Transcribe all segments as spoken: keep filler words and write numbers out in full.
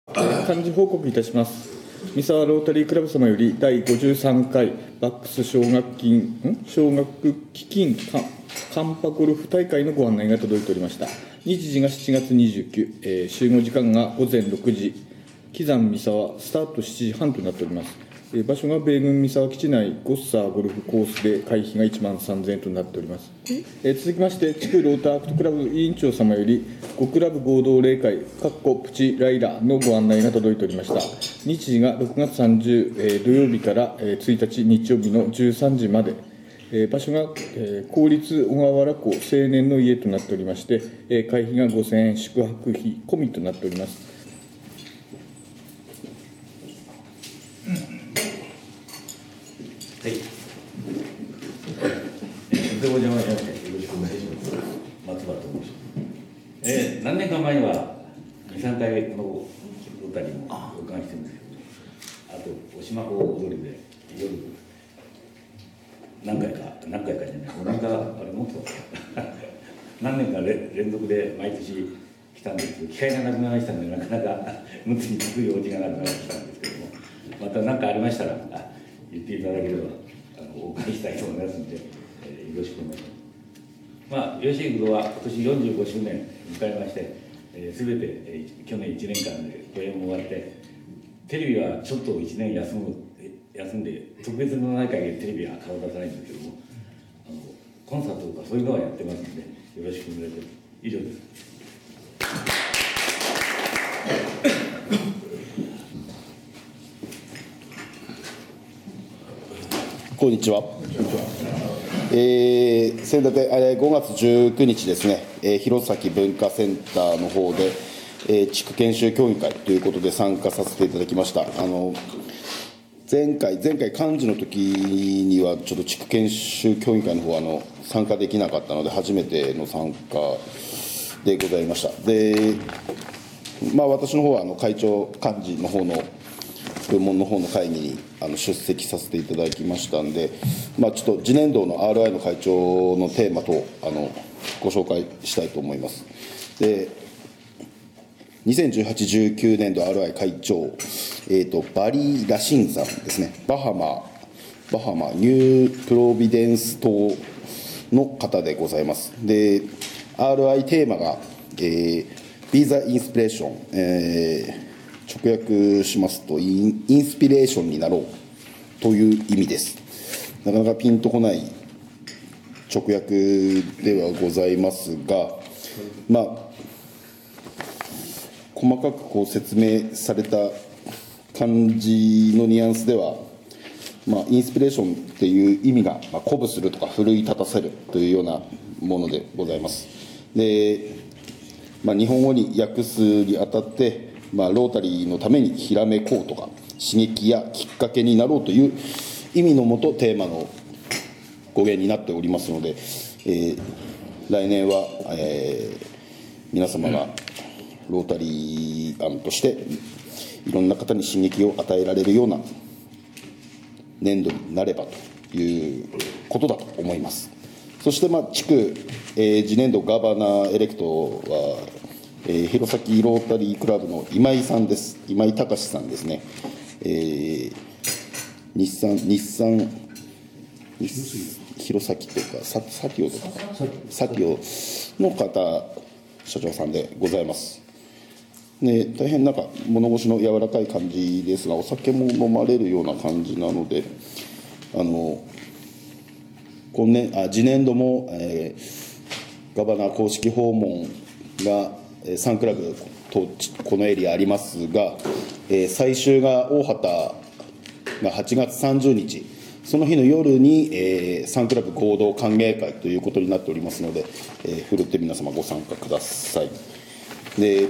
幹事報告いたします。三沢ロータリークラブ様よりだいごじゅうさんかいバックス奨学金奨学基金カンパゴルフ大会のご案内が届いておりました。日時がしちがつにじゅうくにち、えー、集合時間がごぜんろくじ、喜山三沢、スタートしちじはんとなっております。えー、場所が米軍三沢基地内ゴッサーゴルフコースで会費がいちまんさんぜんえんとなっております。えー、続きまして地区ローターアクトクラブ委員長様よりごクラブ合同例会プチライラのご案内が届いておりました。日時がろくがつさんじゅう、えー、土曜日から、えー、ついたち日曜日のじゅうさんじまで、えー、場所が、えー、公立小川原湖青年の家となっておりまして、えー、会費がごせんえん、宿泊費込みとなっております。 はい。お邪魔しまして、よろしくお願いします。松原と申します。えー、何年か前にはに、さんかいのロータリーもお伺いしてるんですけど、あとおしまこ踊りで夜何回か何回かじゃない、何回かあれもっと何年か連続で毎年来たんですけど、機会がなくなりましたのでなかなかむつに聞く用事がなくなってきたんですけども、また何かありましたら言っていただければあのお伺いしたいと思いますので、えー、よろしくお願いします。まあ、吉幾三は今年よんじゅうごしゅうねん迎えまして、す、えー、べ、て、えー、去年いちねんかんで公演も終わって、テレビはちょっといちねん休む休んで、特別のない限りテレビは顔出さないんですけども、あのコンサートとかそういうのはやってますので、よろしくお願いします。以上です。 こんにちは。えー、先立てごがつじゅうくにちですね、えー、弘前文化センターの方で、えー、地区研修協議会ということで参加させていただきました。あの前回前回幹事の時にはちょっと地区研修協議会の方はあの参加できなかったので初めての参加でございました。で、まあ、私の方はあの会長幹事の方の部門の方の会議にあの出席させていただきましたんで、まあ、ちょっと次年度の アールアイ の会長のテーマとあのご紹介したいと思います。で、にせんじゅうはち、じゅうきゅうねんど アールアイ 会長、えーと、バリー・ラシンさんですね、バハマバハマニュープロビデンス島の方でございます。で、アールアイ テーマが、えー、ビザインスピレーション、えー直訳しますとイン、インスピレーションになろうという意味です。なかなかピンとこない直訳ではございますが、まあ、細かくこう説明された感じのニュアンスでは、まあ、インスピレーションっていう意味が、まあ、鼓舞するとか奮い立たせるというようなものでございます。で、まあ、日本語に訳すにあたってまあ、ロータリーのためにひらめこうとか刺激やきっかけになろうという意味のもとテーマの語源になっておりますので、えー、来年は、えー、皆様がロータリー案としていろんな方に刺激を与えられるような年度になればということだと思います。そして、まあ、地区、えー、次年度ガバナーエレクトはえー、弘前ロータリークラブの今井さんです。今井隆さんですね。えー、日産日産弘前というかササキオとかサキオの方社長さんでございます。で、大変なんか物腰の柔らかい感じですが、お酒も飲まれるような感じなので、あの今年あ次年度も、えー、ガバナー公式訪問がさんクラブとこのエリアありますが、えー、最終が大畑がはちがつさんじゅうにち、その日の夜に、えー、さんクラブ合同歓迎会ということになっておりますので、えー、ふるって皆様ご参加ください。で、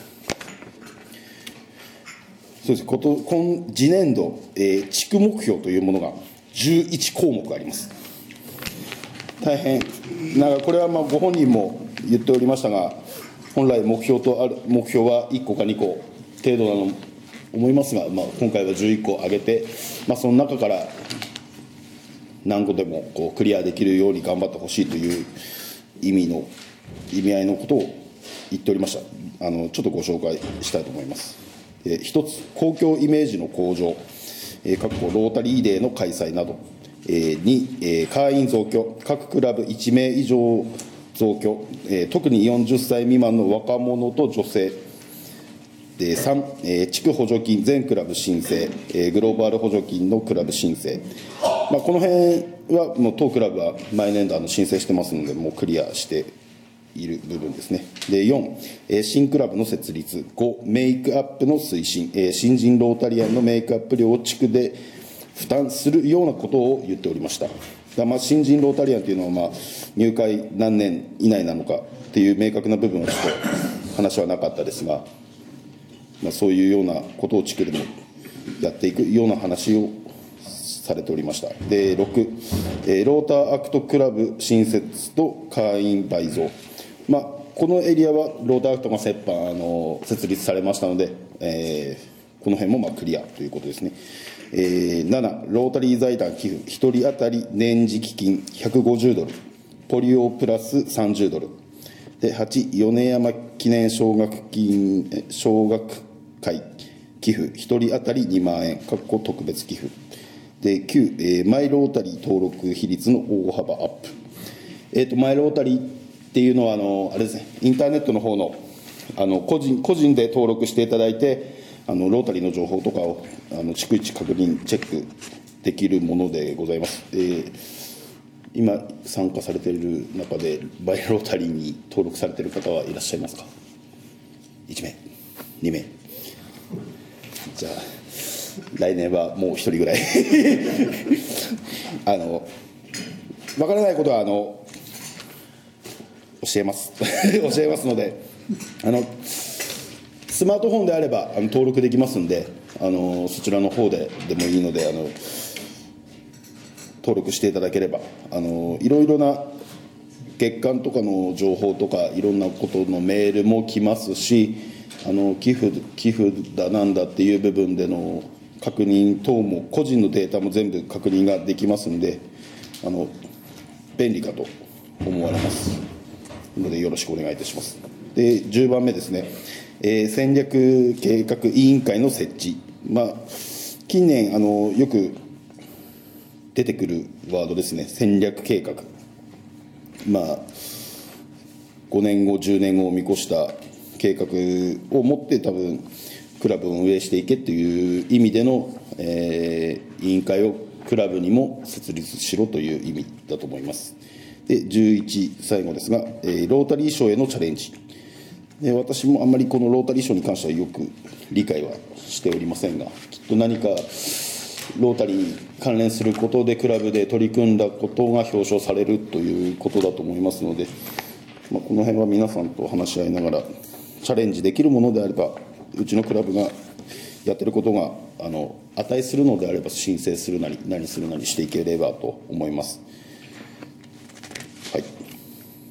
そうです。こと今次年度、えー、地区目標というものがじゅういちこうもくあります。大変なんかこれはまあご本人も言っておりましたが、本来目標とある目標はいっこかにこ程度なの思いますが、まあ、今回はじゅういっこ挙げて、まあ、その中から何個でもこうクリアできるように頑張ってほしいという意味の意味合いのことを言っておりました。あのちょっとご紹介したいと思います。 えー、ひとつ公共イメージの向上、えー、各ロータリーデーの開催など、えー、に、えー、会員増強、各クラブいちめい以上増強、えー、特によんじゅっさい未満の若者と女性、でさん、えー、地区補助金全クラブ申請、えー、グローバル補助金のクラブ申請、まあ、この辺はもう当クラブは毎年度あの申請してますので、もうクリアしている部分ですね。でよん、えー、新クラブの設立、ご、メイクアップの推進、えー、新人ロータリアンのメイクアップ料を地区で負担するようなことを言っておりました。だまあ新人ロータリアンというのは、まあ、入会何年以内なのかっていう明確な部分はちょっと話はなかったですが、まあ、そういうようなことを地区でもやっていくような話をされておりました。でろく、えー、ローターアクトクラブ新設と会員倍増、まあ、このエリアはローターアクトが折半あの設立されましたので、えー、この辺もまあクリアということですね。えー、なな、ロータリー財団寄付ひとり当たり年次基金ひゃくごじゅうドル、ポリオプラスさんじゅうドルで、はち、米山記念奨学金奨学会寄付ひとり当たりにまんえん特別寄付で、きゅう、えー、マイロータリー登録比率の大幅アップ、えー、とマイロータリーっていうのはあのあれですね、インターネットの方のあの個人個人で登録していただいて、あのロータリーの情報とかをあの逐一確認チェックできるものでございます。えー、今参加されている中でマイロータリーに登録されている方はいらっしゃいますか？いちめい、にめい、じゃあ来年はもうひとりぐらいあの分からないことはあの教えます教えますので、あのスマートフォンであればあの登録できますんで、あのそちらの方ででもいいので、あの登録していただければ、あのいろいろな月間とかの情報とかいろんなことのメールも来ますし、あの寄付寄付だなんだっていう部分での確認等も個人のデータも全部確認ができますので、あの便利かと思われますのでよろしくお願いいたします。でじゅうばんめですね、えー、戦略計画委員会の設置、まあ、近年あのよく出てくるワードですね、戦略計画、まあ、ごねんごじゅうねんごを見越した計画を持って多分クラブを運営していけという意味での、えー、委員会をクラブにも設立しろという意味だと思います。でじゅういち、最後ですが、えー、ロータリー賞へのチャレンジで、私もあんまりこのロータリー賞に関してはよく理解はしておりませんが、きっと何かロータリー関連することでクラブで取り組んだことが表彰されるということだと思いますので、まあ、この辺は皆さんと話し合いながらチャレンジできるものであれば、うちのクラブがやってることがあの値するのであれば申請するなり何するなりしていければと思います。はい、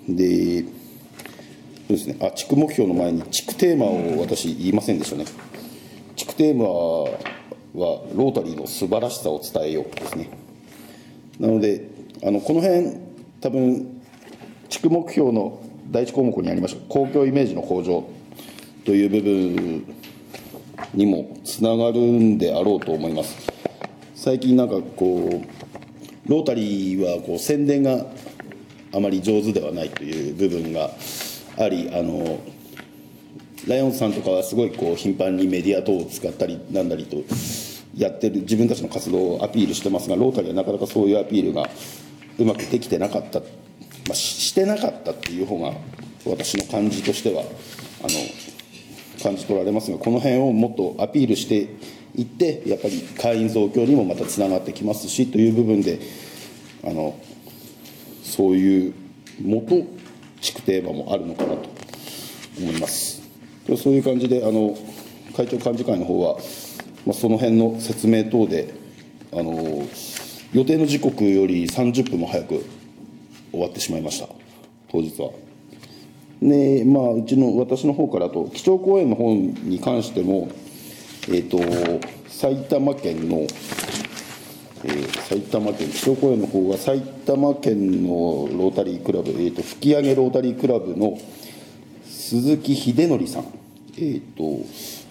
でそうですね、あ地区目標の前に地区テーマを私言いませんでしたね。地区テーマはロータリーの素晴らしさを伝えようですね。なのであのこの辺多分地区目標の第一項目にありました公共イメージの向上という部分にもつながるんであろうと思います。最近なんかこうロータリーはこう宣伝があまり上手ではないという部分があり、あのライオンズさんとかはすごいこう頻繁にメディア等を使ったりなんだりとやってる自分たちの活動をアピールしてますが、ロータリーはなかなかそういうアピールがうまくできてなかった、まあ、し, してなかったっていう方が私の感じとしてはあの感じ取られますが、この辺をもっとアピールしていってやっぱり会員増強にもまたつながってきますしという部分で、あのそういう元地区テーマもあるのかなと思います。そういう感じであの会長幹事会の方は、まあ、その辺の説明等であの予定の時刻よりさんじゅっぷんも早く終わってしまいました、当日は。でまあ、うちの私の方からと基調講演の方に関しても、えー、と埼玉県の、えー、埼玉県基調講演の方は埼玉県のロータリークラブ、えー、と吹上ロータリークラブの鈴木秀則さん、えー、と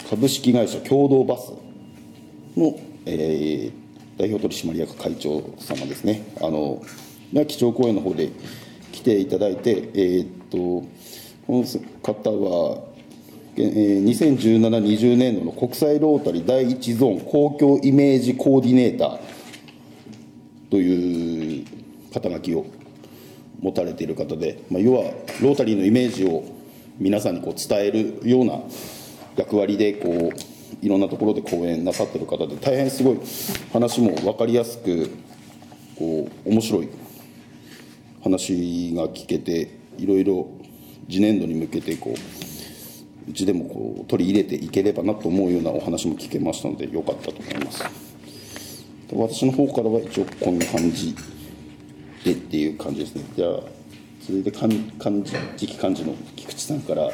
株式会社共同バスの、えー、代表取締役会長様ですね、あの基調講演の方で来ていただいて、えー、っとこの方は、えー、にせんじゅうなな、にじゅうねんどの国際ロータリーだいいちゾーン公共イメージコーディネーターという肩書きを持たれている方で、まあ、要はロータリーのイメージを皆さんにこう伝えるような役割でこういろんなところで講演なさっている方で、大変すごい話も分かりやすくこう面白い話が聞けて、いろいろ次年度に向けてこううちでもこう取り入れていければなと思うようなお話も聞けましたのでよかったと思います。私の方からは一応こんな感じでっていう感じですね。じゃあ続いて幹幹事次期幹事の菊池さんから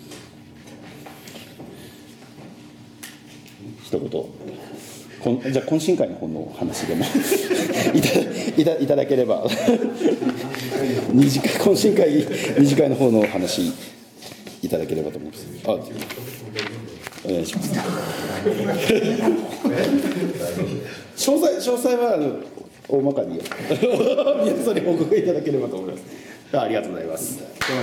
一言、こんじゃあ懇親会の方の話でもいたいたいただければ二次会懇親会二次会の方の話いただければと思います。あ、お願いします。詳細詳細はあの大まかに皆さんに報告いただければと思います。あ、ありがとうございます。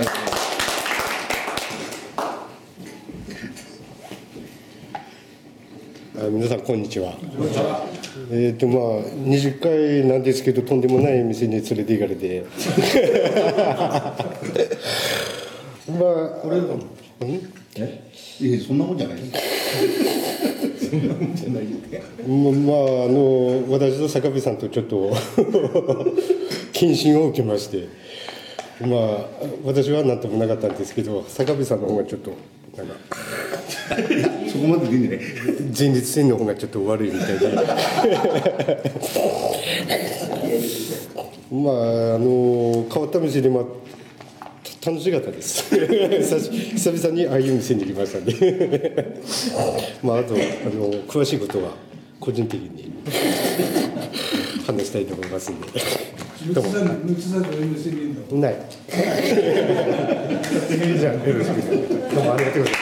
あ、皆さんこんにちは。えっとまあにじゅっかいなんですけど、とんでもない店に連れて行かれてまあこれのええそんなもんじゃないそんなもんじゃないまああの私と坂部さんとちょっと謹慎を受けまして、まあ私は何ともなかったんですけど、坂部さんの方がちょっとなんかそこまで出んじゃない前立腺の方がちょっと悪いみたいでまああの変わった店でまあ楽しかったです久々にああいう店に行きましたんでまああとあの詳しいことは個人的に話したいと思いますんでどうもないじゃあよろしくどうもありがとうございます。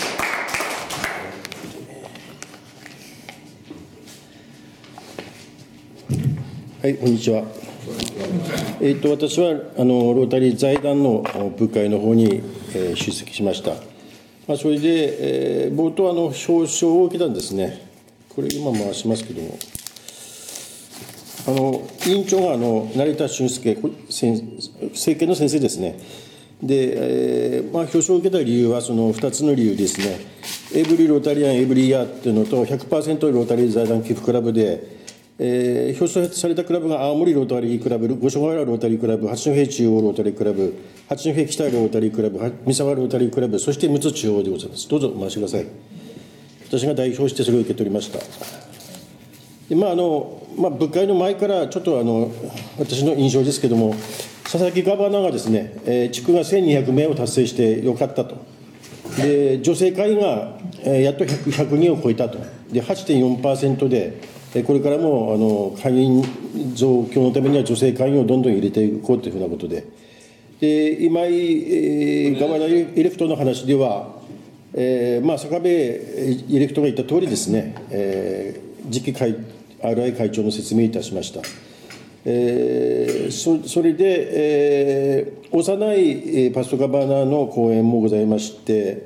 はい、こんにちは。えー、と私はあのロータリー財団の部会の方に、えー、出席しました。まあ、それで、えー、冒頭あの表彰を受けたんですね。これ今回しますけども、あの委員長があの成田俊介政権の先生ですね。で、えーまあ、表彰を受けた理由はそのふたつの理由ですね。エブリロータリアンエブリイヤーっていうのと ひゃくパーセント ロータリー財団寄付クラブで、えー、表彰されたクラブが青森ロータリークラブ、五所川原ロータリークラブ、八戸中央ロータリークラブ、八戸北ロータリークラブ、三沢ロータリークラブ、そしてむつ中央でございます。どうぞお回しください。私が代表してそれを受け取りました。でまああのまあ、部会の前からちょっとあの私の印象ですけれども、佐々木ガバナーがですね、えー、地区がせんにひゃくめいを達成してよかったと。で女性会員が、えー、やっと ひゃくにんを超えたと。で はちてんよんパーセント でこれからもあの会員増強のためには女性会員をどんどん入れていこうというふうなことで、で今井、えー、ガバナーエレクトの話では、えーまあ、坂部エレクトが言った通りですね、えー、次期会 アールアイ 会長の説明いたしました。えー、そ, それで、えー、幼いパストガバナーの講演もございまして、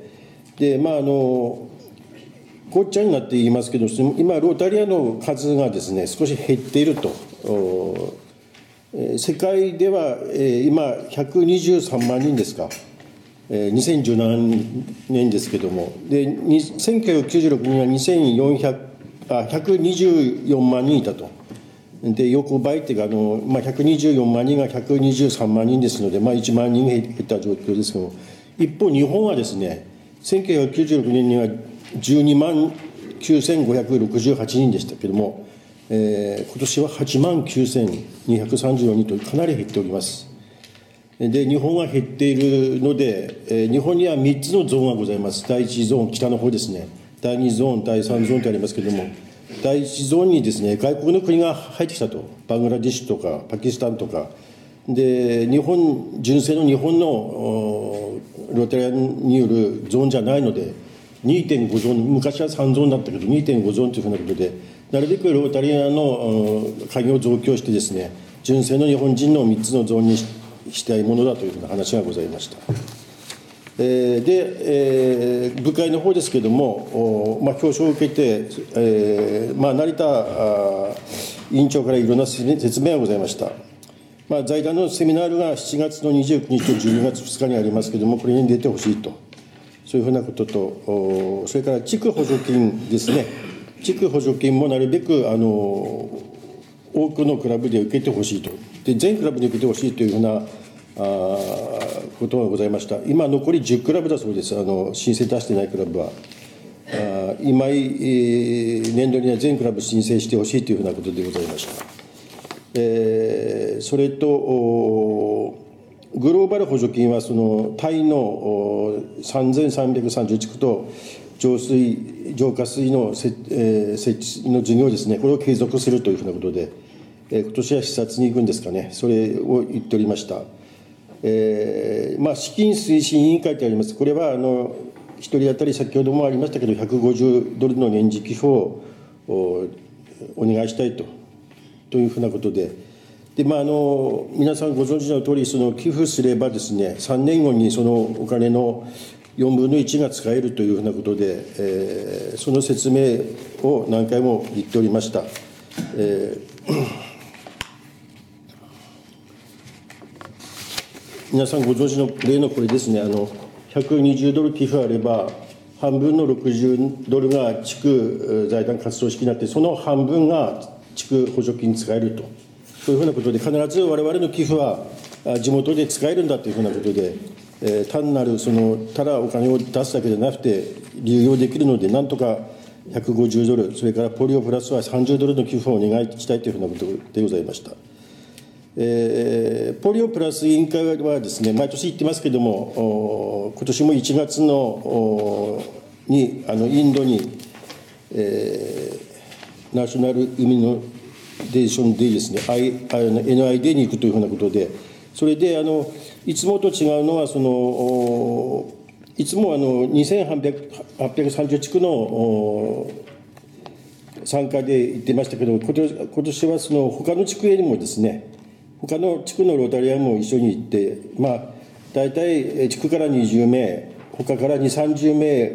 でまああのごっちゃになって言いますけど、今ロータリアの数がですね少し減っていると。世界では今ひゃくにじゅうさんまんにんですか、にせんじゅうななねんですけども、でせんきゅうひゃくきゅうじゅうろくねんはにせんよんひゃくあひゃくにじゅうよんまんにんいたと。で横ばいっていうかあの、まあ、ひゃくにじゅうよんまんにんがひゃくにじゅうさんまんにんですので、まあ、いちまんにん減った状況ですけども、一方日本はですねせんきゅうひゃくきゅうじゅうろくねんにはじゅうにまんきゅうせんごひゃくろくじゅうはちにんでしたけれども、えー、今年ははちまんきゅうせんにひゃくさんじゅうよにんとかなり減っております。で日本が減っているので、えー、日本にはみっつのゾーンがございます。だいいちゾーン北の方ですね、だいにゾーンだいさんゾーンとありますけれども、だいいちゾーンにですね外国の国が入ってきたと。バングラデシュとかパキスタンとかで、日本純正の日本のロータリアンによるゾーンじゃないので、 にてんごゾーン、昔はさんゾーンだったけどにてんごゾーンというふうなことで、なるべくロータリアの鍵を増強してですね、純正の日本人のみっつのゾーンにしたいものだというふうな話がございました。えー、で、えー、部会の方ですけれども、まあ、表彰を受けて、えーまあ、成田委員長からいろんな説明がございました。まあ、財団のセミナールがしちがつのにじゅうくにちとじゅうにがつふつかにありますけれども、これに出てほしいと、そういうふうなことと、それから地区補助金ですね、地区補助金もなるべくあの多くのクラブで受けてほしいと、で全クラブで受けてほしいというふうなあことがございました。今、残りじゅうクラブだそうです、あの申請出してないクラブは。あ今、えー、年度には全クラブ申請してほしいというふうなことでございました。えー、それと、グローバル補助金はそのタイのさんぜんさんびゃくさんじゅうちくと浄水、浄化水の設,、えー、設置の事業ですね、これを継続するというふうなことで、えー、今年は視察に行くんですかね、それを言っておりました。えーまあ、資金推進委員会とあります、これはあのひとり当たり、先ほどもありましたけど、ひゃくごじゅうドルの年次寄付を お, お願いしたいとというふうなことで、でまあ、あの皆さんご存知のとおり、その寄付すればですね、さんねんごにそのお金のよんぶんのいちが使えるというふうなことで、えー、その説明を何回も言っておりました。えー皆さんご存知の例のこれですね、あのひゃくにじゅうドル寄付あれば、半分のろくじゅうドルが地区財団活動資金になって、その半分が地区補助金に使えると、そういうふうなことで、必ず我々の寄付は地元で使えるんだというふうなことで、えー、単なるそのただお金を出すだけでなくて、流用できるので、なんとかひゃくごじゅうドル、それからポリオプラスはさんじゅうドルの寄付をお願いしたいというふうなことでございました。えー、ポリオプラス委員会はですね、毎年言ってますけれども、今年もいちがつのにあのインドに、えー、ナショナルイミノデーションデーですね、エヌアイ デーに行くというふうなことで、それであのいつもと違うのは、そのいつもあのにせんはっぴゃくさんじゅうちくの参加で言ってましたけど、今年今年はその他の地区へもですね、他の地区のロータリアンも一緒に行って、まあ、大体地区からにじゅうめい、他からにじゅう、さんじゅうめい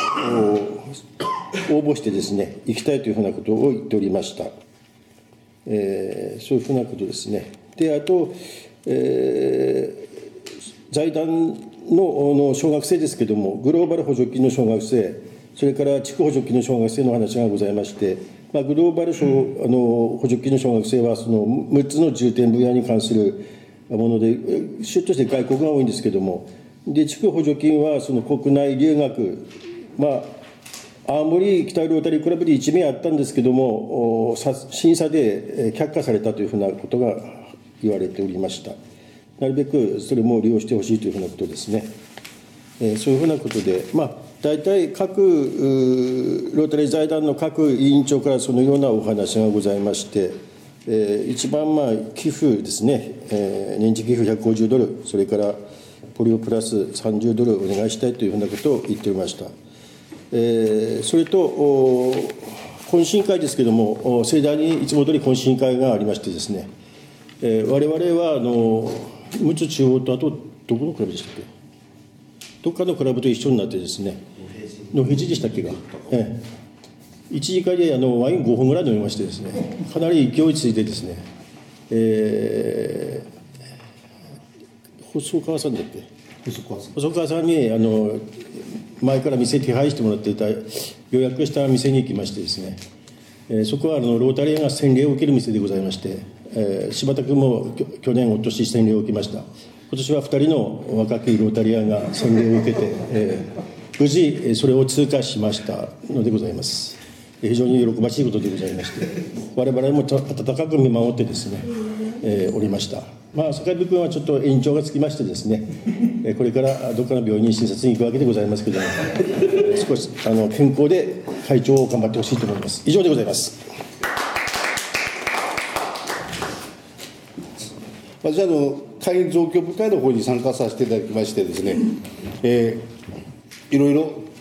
を応募してですね、行きたいというふうなことを言っておりました。えー、そういうふうなことですね。で、あと、えー、財団 の, の小学生ですけれども、グローバル補助金の小学生、それから地区補助金の小学生の話がございまして、まあ、グローバル小あの補助金の小学生はそのむっつの重点分野に関するもので、主として外国が多いんですけれども、で地区補助金はその国内留学、まあ、青森北ロータリークラブでいちめいあったんですけれども、審査で却下されたというふうなことが言われておりました。なるべくそれも利用してほしいというふうなことですね。えー、そういうふうなことで、まあ大体各ロータリー財団の各委員長からそのようなお話がございまして、えー、一番まあ寄付ですね、えー、年次寄付ひゃくごじゅうドル、それからポリオプラスさんじゅうドルお願いしたいというふうなことを言っておりました。えー、それと懇親会ですけれども、盛大にいつも通り懇親会がありましてですね、えー、我々はあのむつ地方と、あとどこのクラブでしたっけ、どっかのクラブと一緒になってですね、のへじでしたっけが、ええ、いちじかんであのワインごほんぐらい飲みましてですね、かなり勢いついてですね、えー、細川さんだっけ、 細川さん細川さんにあの前から店手配してもらっていた予約した店に行きましてですね、えー、そこはあのロータリアンが洗礼を受ける店でございまして、えー、柴田君も去年おとし洗礼を受けました。今年はふたりの若きロータリアンが洗礼を受けて、えー、無事それを通過しましたのでございます。非常に喜ばしいことでございまして、我々も温かく見守ってですね、えー、おりました。まあ、坂井君はちょっと延長がつきましてですね、えー、これからどっかの病院に診察に行くわけでございますけれども、えー、少しあの健康で会長を頑張ってほしいと思います。以上でございます。 私はあの会員増強部会の方に参加させていただきましてですね、えー、いろいろ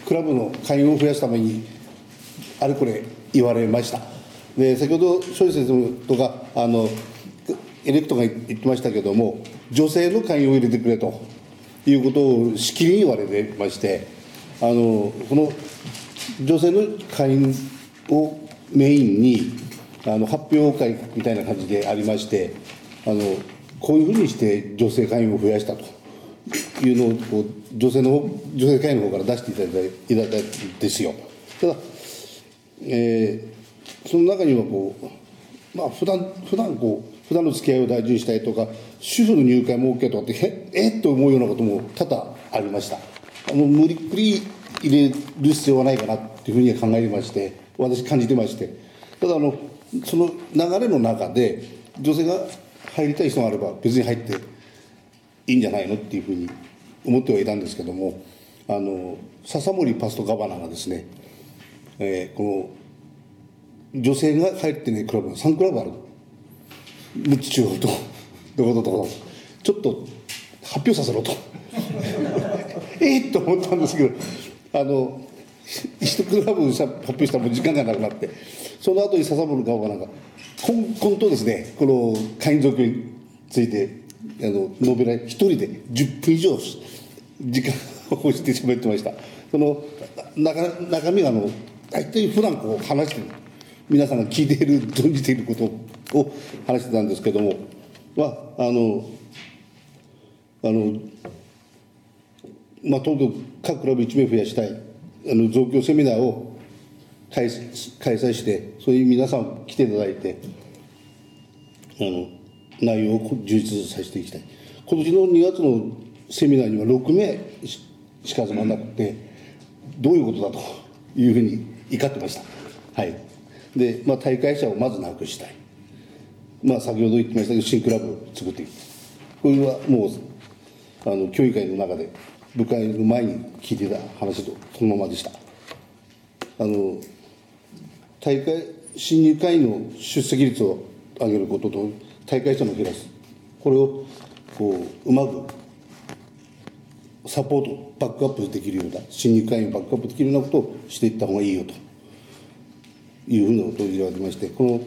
クラブの会員を増やすためにあれこれ言われました。で先ほど庄司先生とかあのエレクトが言ってましたけども、女性の会員を入れてくれということをしきりに言われてまして、あのこの女性の会員をメインにあの発表会みたいな感じでありまして、あのこういうふうにして女性会員を増やしたというのをこう女性の女性会員の方から出していただいたいただいたんですよ。ただ、えー、その中にはこう、まあ普段普段こう普段の付き合いを大事にしたいとか、主婦の入会も OK とかってえっと思うようなことも多々ありました。あの無理くり入れる必要はないかなというふうには考えてまして、私感じてまして、ただあのその流れの中で女性が入りたい人があれば別に入っていいんじゃないのっていうふうに思ってはいたんですけども、あの笹森パストガバナがですね、えー、この女性が入ってないクラブがさんクラブある、むっち中央とどことどこちょっと発表させろとえっと思ったんですけど、あの一クラブ発表したらもう時間がなくなって、その後に笹森ガバナが今とですね、この会員属についてあの述べられ一人でじゅっぷん以上時間を欲して喋ってました。その中中身があの大体普段こう話してる、皆さんが聞いている存じていることを話してたんですけども、まああのあのまあとにかく各クラブいち名増やしたい、あの増強セミナーを開開催して、そういう皆さん来ていただいて、あの内容を充実させていきたい。今年のにがつのセミナーにはろく名しか集まらなくて、どういうことだというふうに怒ってました。はい。で、まあ、大会者をまずなくしたい。まあ、先ほど言ってましたけど、新クラブを作っていく。これはもう、あの協議会の中で、部会の前に聞いていた話とそのままでした。あの大会新入会員の出席率を上げることと大会者の減らす、これをこううまくサポートバックアップできるような、新入会員をバックアップできるようなことをしていった方がいいよというふうなことを言われてまして、こ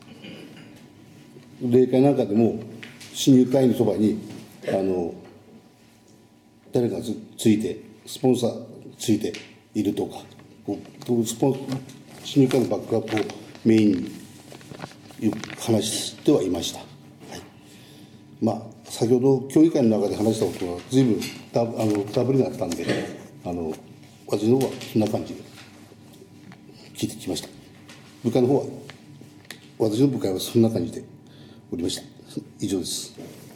の例会なんかでも新入会員のそばにあの誰かつついてスポンサーついているとか、こうスポン新入会のバックアップをメインに話してはいました。はい、まあ先ほど協議会の中で話したことは随分ダあのダブルだったんで、あの私の方はそんな感じで聞いてきました。部会の方は私の部会はそんな感じでおりました。以上です。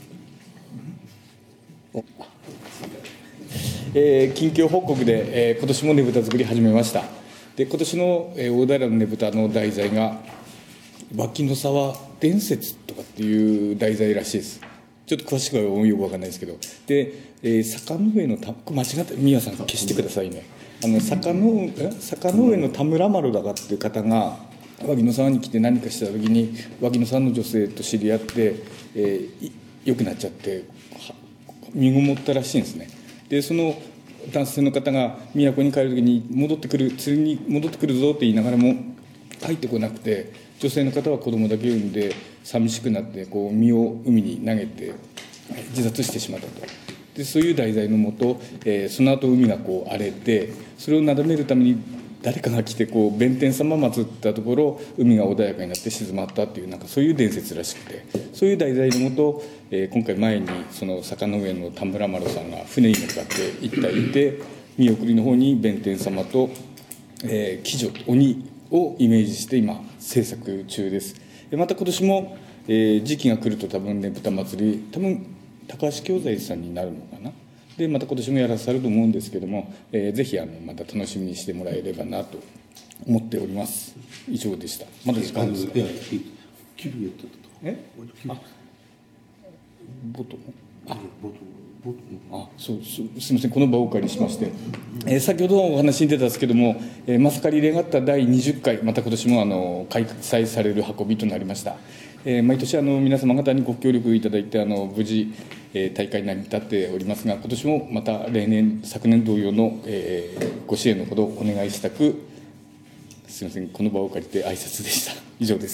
えー、近況報告で、えー、今年もねぶた作り始めました。で今年の、えー、大平のねぶたの題材が脇の沢伝説とかっていう題材らしいです。ちょっと詳しくはよく分かんないですけど、で、えー、坂の上のた間違って宮さん消してくださいね。あの坂の坂の上の田村丸だかっていう方が脇の沢に来て何かした時に脇の沢の女性と知り合って、えー、良くなっちゃって身ごもったらしいんですね。でその男性の方が都に帰る時に戻ってくる釣りに戻ってくるぞって言いながらも帰ってこなくて、女性の方は子供だけ産んで寂しくなってこう身を海に投げて自殺してしまったと。でそういう題材のもと、えー、その後海がこう荒れて、それをなだめるために誰かが来てこう弁天様祀ったところ海が穏やかになって静まったっていう、なんかそういう伝説らしくて、そういう題材のもと、えー、今回前にその坂の上の田村丸さんが船に向かって行ったりて、見送りの方に弁天様と、えー、鬼女鬼をイメージして今制作中です。また今年も、えー、時期が来ると多分ねぶた祭り多分高橋教材さんになるのかな。でまた今年もやらされると思うんですけども、えー、ぜひあのまた楽しみにしてもらえればなと思っております。以上でした。まだ時間ですか。えあボトああそうすすみません、この場をお借りしまして、えー、先ほどお話に出たんですけども、えー、マスカリレガッタだいにじゅっかい、また今年もあの開催される運びとなりました。えー、毎年あの皆様方にご協力いただいてあの無事、 えー大会に成り立っておりますが、今年もまた例年昨年同様の、えーご支援のほどお願いしたく、すみません、この場を借りて挨拶でした。以上です。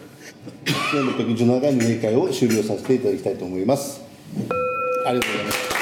ろっぴゃくじゅうななかいの委員会を終了させていただきたいと思います。ありがとうございます。